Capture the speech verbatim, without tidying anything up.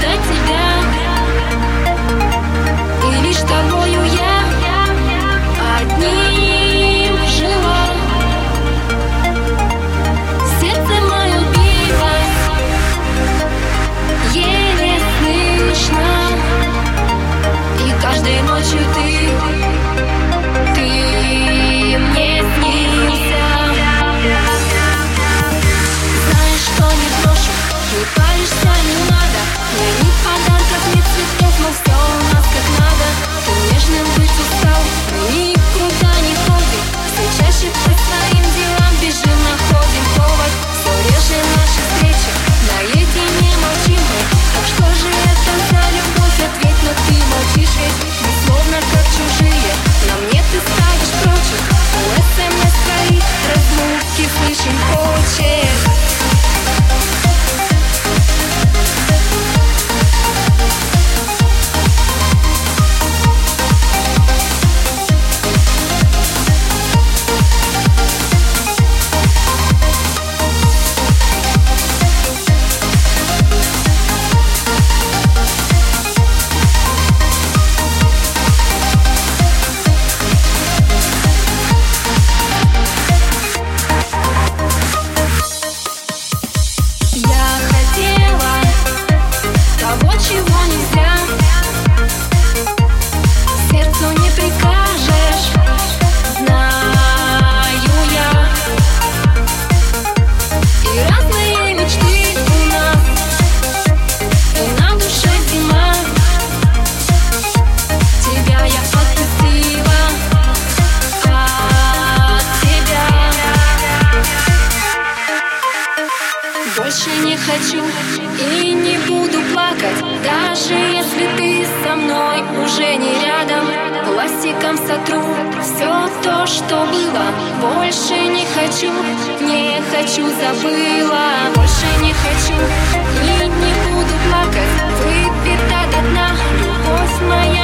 ждать тебя. И лишь тобою я одним жила. Сердце мое билось, еле слышно. И каждой ночью ты, ты мне снился. Знаешь, что не брошу, не паришься, не надо. Мне ни подарков, ни цветов, но все у нас как надо. Ты нежным быть устал, мы никуда не ходим. Все чаще по своим делам бежим, находим повод. Все реже наши встречи, наедине молчим мы. Так что же это за любовь? Ответь, но ты молчишь ведь. Мы словно как чужие, на мне ты ставишь прочек. У СМС твоих разлуки слышим почерк. Чего нельзя, сердцу не прикажешь, знаю я. И разные мечты у нас, и на душе зима. Тебя я отпустила от тебя. Больше не хочу и не буду плакать, даже если ты со мной уже не рядом. Пластиком сотру все то, что было. Больше не хочу, не хочу, забыла. Больше не хочу и не буду плакать, выпита до дна. Любовь моя